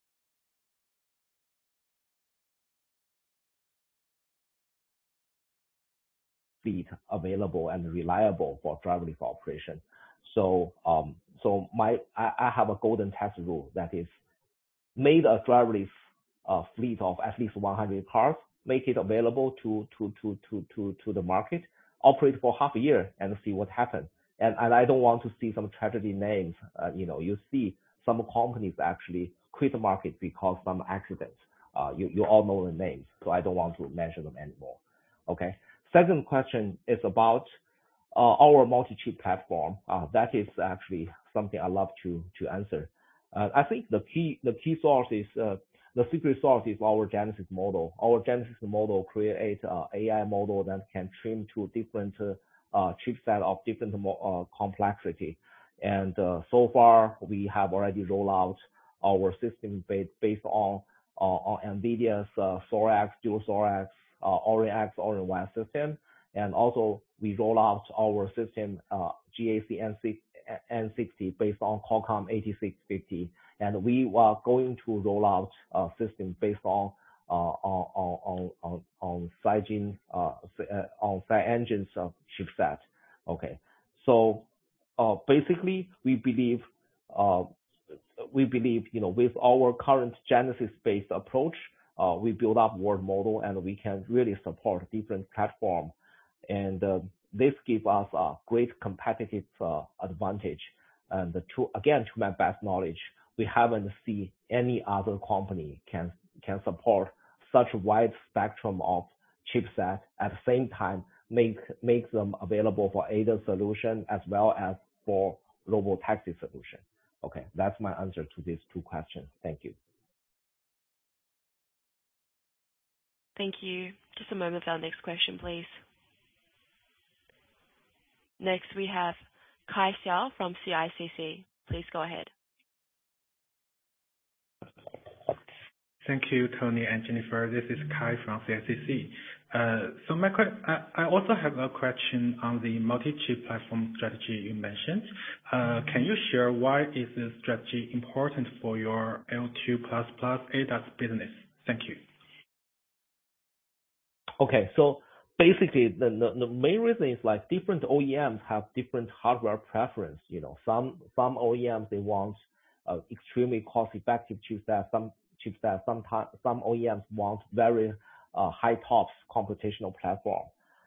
fleet available and reliable for driverless operation. So, um, so my, I, I have a golden test rule that is made a driverless uh, fleet of at least one hundred cars, make it available to to to to to to the market, operate for half a year and see what happens. And and I don't want to see some tragedy names. Uh, you know, you see some companies actually quit the market because some accidents. Uh, you you all know the names, so I don't want to mention them anymore. Okay. Second question is about uh, our multi-chip platform. Uh, that is actually something I love to to answer. Uh, I think the key the key source is. Uh, The secret sauce is our Genesis model. Our Genesis model creates an A I model that can trim to different uh, chipset of different uh, complexity. And uh, so far, we have already rolled out our system based, based on uh, on NVIDIA's uh, Thorax, Dual Thorax, uh, Orin X, Orin Y system. And also, we roll out our system uh, G A C N sixty based on Qualcomm eighty-six fifty. And we are going to roll out a system based on uh, on on on on Cygen uh, on CyEngine's uh, chipset. Okay, so uh, basically we believe uh, we believe you know with our current Genesis-based approach, uh, we build up world model and we can really support different platforms, and uh, this gives us a great competitive uh, advantage. And to again, to my best knowledge, we haven't seen any other company can can support such a wide spectrum of chipset at the same time, make make them available for A D A S solution as well as for robotaxi solution. Okay, that's my answer to these two questions. Thank you. Thank you. Just a moment for our next question, please. Next, we have Kai Xiao from C I C C. Please go ahead. Thank you, Tony and Jennifer. This is Kai from C I C C. Uh, so my I, I also have a question on the multi-chip platform strategy you mentioned. Uh, can you share why is this strategy important for your L two plus plus A D A S business? Thank you. Okay, so basically the, the, the main reason is like different O E Ms have different hardware preference. You know, some some O E Ms, they want uh, extremely cost-effective chipset. Some chipset, sometimes some O E Ms want very uh, high tops computational platform,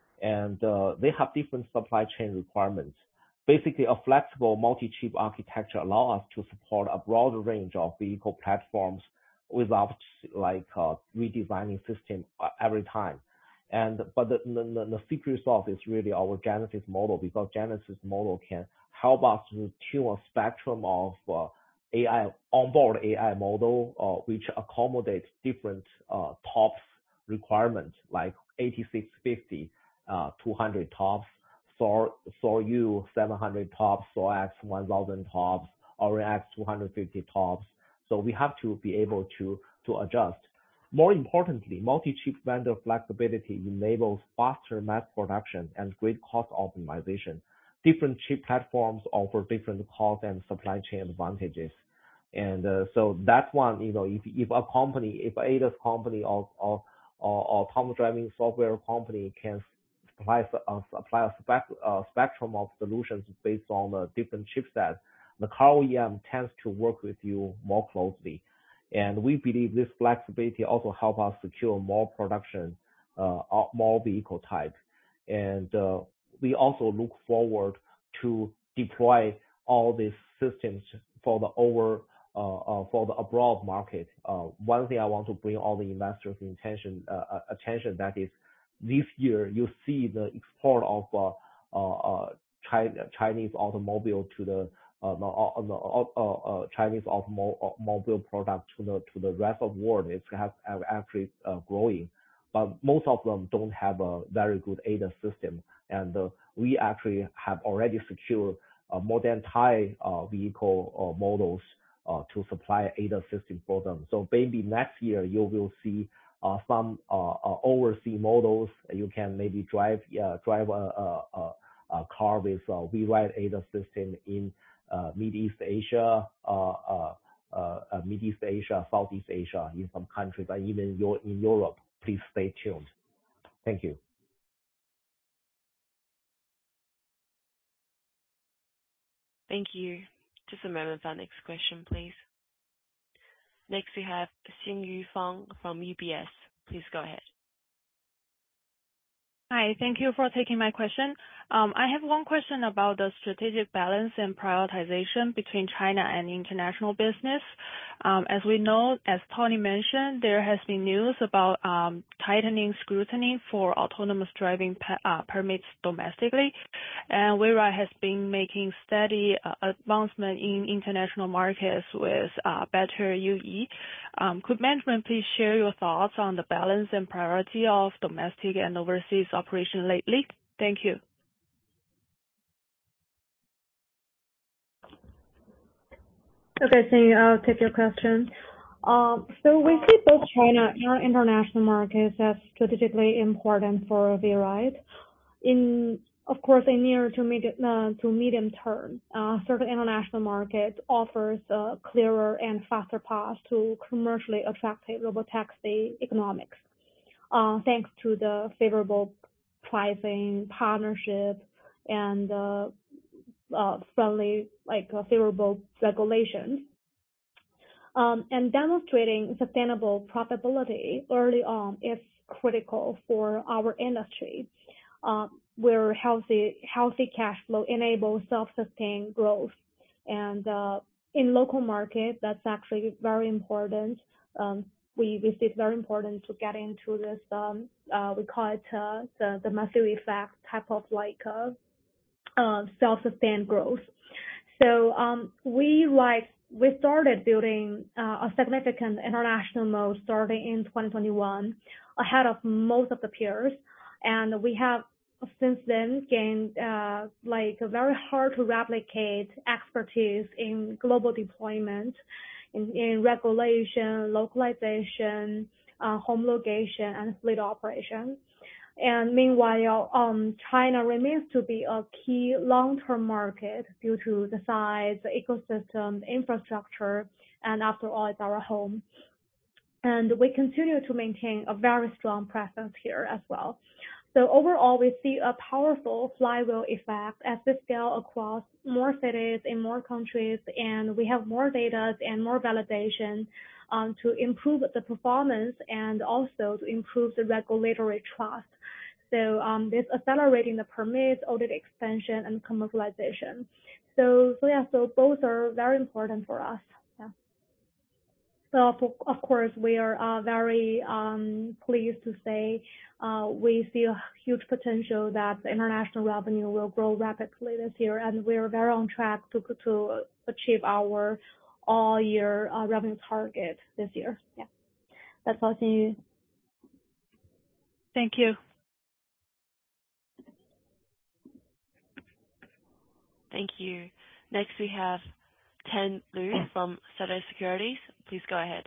and uh, they have different supply chain requirements. Basically, a flexible multi-chip architecture allows us to support a broad range of vehicle platforms without like uh, redesigning system every time. And but the, the the secret sauce is really our Genesis model, because Genesis model can help us to tune a spectrum of uh, A I onboard A I model, uh, which accommodates different uh, tops requirements like eighty-six fifty, uh, two hundred tops, Thor Thor U seven hundred tops, Thor X one thousand tops, Orin X two hundred fifty tops. So we have to be able to to adjust. More importantly, multi-chip vendor flexibility enables faster mass production and great cost optimization. Different chip platforms offer different cost and supply chain advantages. And uh, so that one, you know, if if a company, if A D A S company or or or, or autonomous driving software company can supply uh, supply a spec, uh, spectrum of solutions based on the different chipsets, the car O E M tends to work with you more closely. And we believe this flexibility also help us secure more production, uh, more vehicle type. And uh, we also look forward to deploy all these systems for the over uh, uh, for the abroad market. Uh, one thing I want to bring all the investors' intention uh, attention that is this year you see the export of uh, uh, uh, China, Chinese automobile to the Uh, the, uh, uh, uh, Chinese automobile product to the to the rest of the world. It has actually uh, growing, but most of them don't have a very good A D A S system, and uh, we actually have already secured uh, more than Thai uh, vehicle uh, models uh, to supply A D A S system for them. So maybe next year you will see uh, some uh, uh, overseas models. You can maybe drive uh, drive a, a, a car with a WeRide A D A S system in Uh, Mid East Asia, uh, uh, uh, Mid East Asia, Southeast Asia, in some countries, and even in Europe. Please stay tuned. Thank you. Thank you. Just a moment for our next question, please. Next, we have Xingyu Fang from U B S. Please go ahead. Hi, thank you for taking my question. Um, I have one question about the strategic balance and prioritization between China and international business. Um, as we know, as Tony mentioned, there has been news about um, tightening scrutiny for autonomous driving uh, permits domestically, and WeRide has been making steady uh, advancement in international markets with uh, better U E. Um, could management please share your thoughts on the balance and priority of domestic and overseas operation lately? Thank you. Okay, Cindy, I'll take your question. Um, so we see both China and international markets as strategically important for WeRide. In, of course, in near to medium, uh, to medium term, uh, certain international markets offers a clearer and faster path to commercially attractive robotaxi economics, uh, thanks to the favorable pricing, partnership, and uh, uh, friendly, like uh, favorable regulations. Um, and demonstrating sustainable profitability early on is critical for our industry, uh, where healthy healthy cash flow enables self-sustained growth. And uh, in local market, that's actually very important. Um, we, we see it's very important to get into this, um, uh, we call it uh, the, the Matthew effect type of like uh, uh, self-sustained growth. So um, we like we started building uh, a significant international mode starting in twenty twenty-one, ahead of most of the peers, and we have since then gained uh, like a very hard to replicate expertise in global deployment, in, in regulation, localization, uh, homologation, and fleet operation. And meanwhile, um, China remains to be a key long-term market due to the size, the ecosystem, the infrastructure, and after all, it's our home. And we continue to maintain a very strong presence here as well. So overall, we see a powerful flywheel effect as we scale across more cities in more countries, and we have more data and more validation um, to improve the performance and also to improve the regulatory trust. So um, this accelerating the permits, audit expansion, and commercialization. So, so yeah, so both are very important for us. Yeah. So of course, we are uh, very um, pleased to say uh, we see a huge potential that the international revenue will grow rapidly this year, and we are very on track to to achieve our all-year uh, revenue target this year. Yeah, that's all. Thank you. Thank you. Thank you. Next, we have Tan Lu from Sutter Securities. Please go ahead.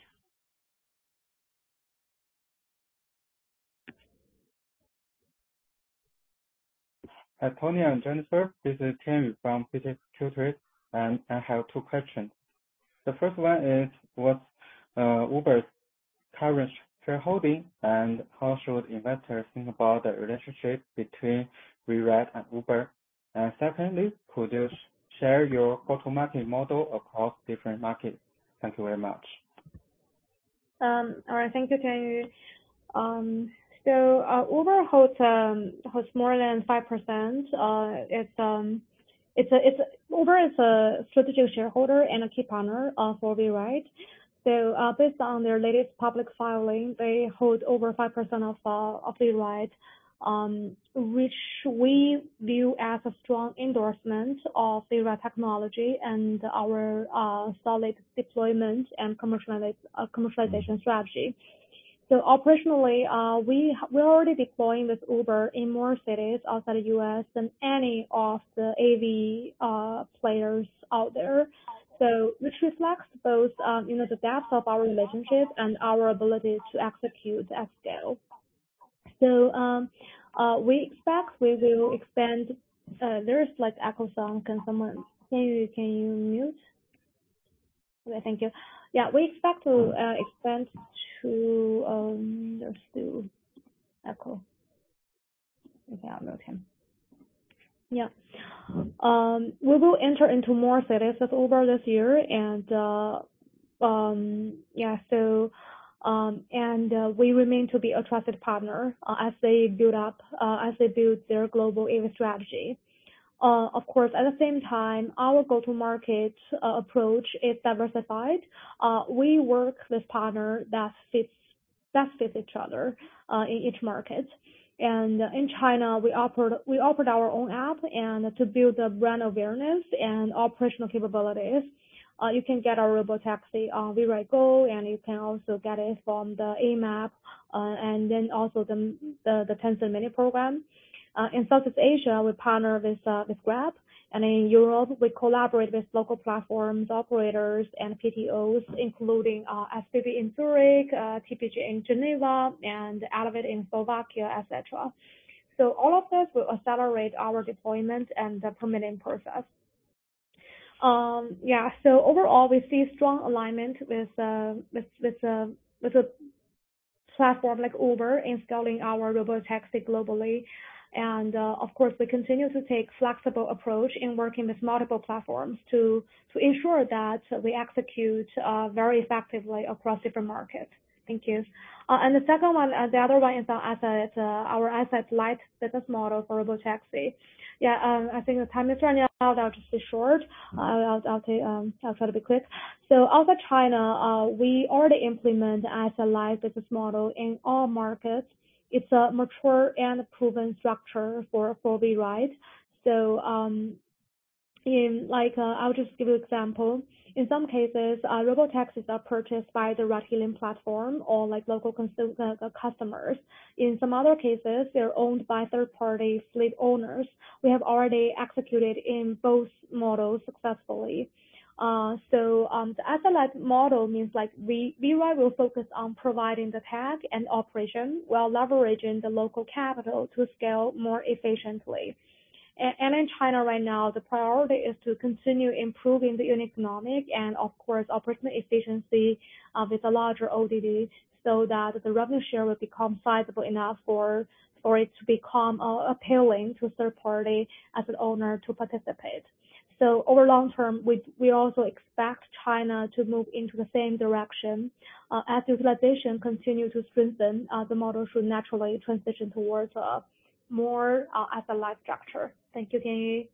Hi, Tony and Jennifer. This is Tian Yu from P T Securities, and I have two questions. The first one is, what's uh, Uber's current shareholding, and how should investors think about the relationship between WeRide and Uber? And secondly, could you share your go-to-market model across different markets? Thank you very much. Um, all right, thank you, Tian Yu. Um, so uh, Uber holds um, holds more than five percent. Uh, it's um, it's a it's a, Uber is a strategic shareholder and a key partner uh, for WeRide. So uh, based on their latest public filing, they hold over five percent of uh, of WeRide. Um, which we view as a strong endorsement of WeRide technology and our uh, solid deployment and commercializ uh, commercialization strategy. So operationally, uh, we we're already deploying this Uber in more cities outside the U S than any of the A V uh, players out there. So which reflects both um, you know the depth of our relationship and our ability to execute at scale. So um, uh, we expect we will expand. Uh, there's like echo sound. Can someone can you can you mute? Okay, thank you. Yeah, we expect to uh, expand to. Um, there's still echo. Okay, I'll mute him. Yeah. Um, we will enter into more cities with Uber this year, and uh, um, yeah, so. Um, and uh, we remain to be a trusted partner uh, as they build up, uh, as they build their global A V strategy. Uh, of course, at the same time, our go-to-market uh, approach is diversified. Uh, we work with partners that fits that fit each other uh, in each market. And uh, in China, we operate we operate our own app and to build the brand awareness and operational capabilities. Uh, you can get our robotaxi on WeRide Go, and you can also get it from the A map, uh, and then also the the, the Tencent Mini program. Uh, in Southeast Asia, we partner with uh, with Grab, and in Europe, we collaborate with local platforms, operators, and P T Os, including uh, S B B in Zurich, uh, T P G in Geneva, and Elevate in Slovakia, et cetera. So all of this will accelerate our deployment and the permitting process. Um, yeah, so overall, we see strong alignment with uh, with with uh, with a platform like Uber in scaling our robotaxi globally. And uh, of course, we continue to take flexible approach in working with multiple platforms to to ensure that we execute uh, very effectively across different markets. Thank you. Uh, and the second one, uh, the other one is our asset, uh, our asset light business model for robotaxi. Yeah, um, I think the time is running out. I'll just be short. Uh, I'll, I'll, take, um, I'll try to be quick. So outside China, uh, we already implement asset light business model in all markets. It's a mature and proven structure for, for WeRide. So um, in like, uh, I'll just give you an example. In some cases, uh, robotaxis are purchased by the ride-hailing platform or like local consu- uh, customers. In some other cases, they're owned by third-party fleet owners. We have already executed in both models successfully. Uh, so um, the asset-light model means like we WeRide will focus on providing the tech and operation while leveraging the local capital to scale more efficiently. And in China right now, the priority is to continue improving the unit economic and, of course, operational efficiency uh, with a larger O D D so that the revenue share will become sizable enough for for it to become uh, appealing to third-party asset owner to participate. So over long term, we we also expect China to move into the same direction. Uh, as utilization continue to strengthen, uh, the model should naturally transition towards a more uh, asset-light structure. Thank you, Tianyu.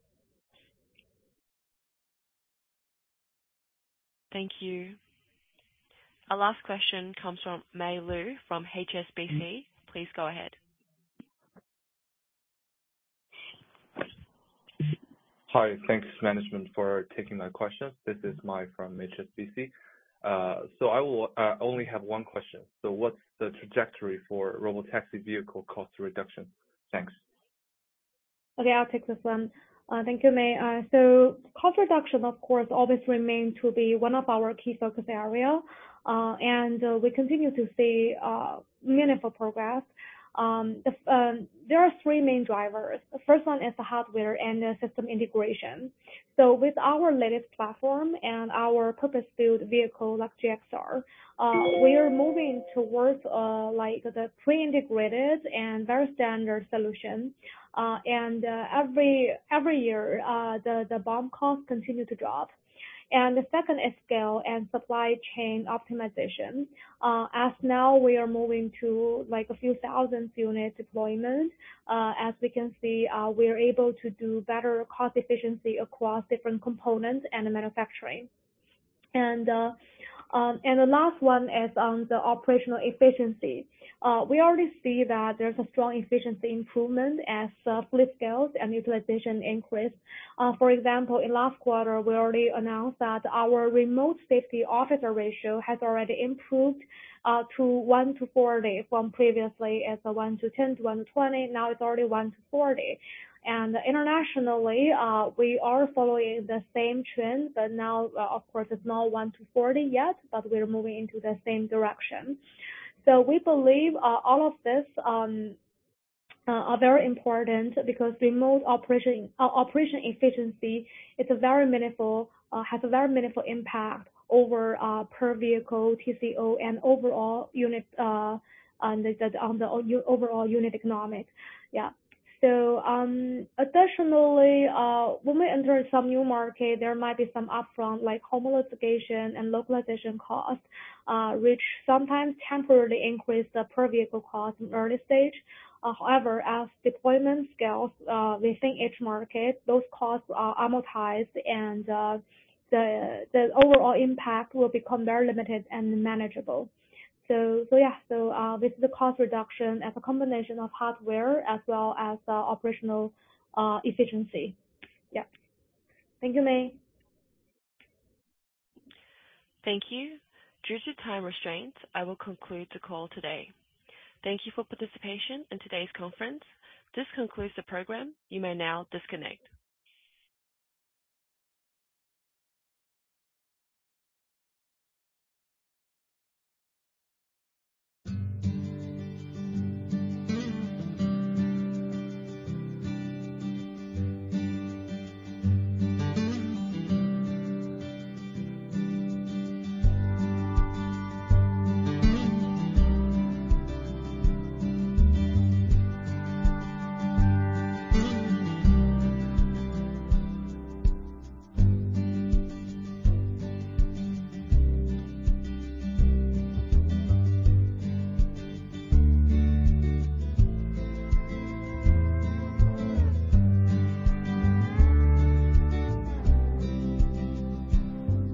Thank you. Our last question comes from Mei Lu from H S B C. Please go ahead. Hi, thanks management for taking my questions. This is Mai from H S B C. Uh, so I will uh, only have one question. So what's the trajectory for robotaxi vehicle cost reduction? Thanks. Okay, I'll take this one. Uh, thank you, May. Uh, so cost reduction, of course, always remain to be one of our key focus area, uh, and uh, we continue to see uh, meaningful progress. Um, the, um, there are three main drivers. The first one is the hardware and the system integration. So with our latest platform and our purpose-built vehicle like G X R, uh, we are moving towards uh, like the pre-integrated and very standard solution. Uh, and uh, every every year, uh, the the BOM costs continue to drop. And the second is scale and supply chain optimization. Uh, as now we are moving to like a few thousand unit deployment, uh, as we can see, uh, we are able to do better cost efficiency across different components and manufacturing. And uh, um, and the last one is on the operational efficiency. Uh, we already see that there's a strong efficiency improvement as uh, fleet scales and utilization increase. Uh, for example, in last quarter, we already announced that our remote safety officer ratio has already improved uh, to one to forty from previously as a one to ten to one to twenty. Now it's already one to forty. And internationally, uh, we are following the same trend, but now, uh, of course, it's not one to forty yet, but we're moving into the same direction. So we believe uh, all of this um, uh, are very important because remote operation uh, operation efficiency is a very meaningful uh, has a very meaningful impact over uh, per vehicle T C O and overall unit uh, on the, the on the overall unit economic. Yeah. So um, additionally, uh, when we enter some new market, there might be some upfront like homologation and localization costs, uh, which sometimes temporarily increase the per vehicle cost in early stage. Uh, however, as deployment scales uh, within each market, those costs are amortized and uh, the the overall impact will become very limited and manageable. So, so yeah, so uh, this is the cost reduction as a combination of hardware as well as uh, operational uh, efficiency. Yeah. Thank you, May. Thank you. Due to time restraints, I will conclude the call today. Thank you for participation in today's conference. This concludes the program. You may now disconnect.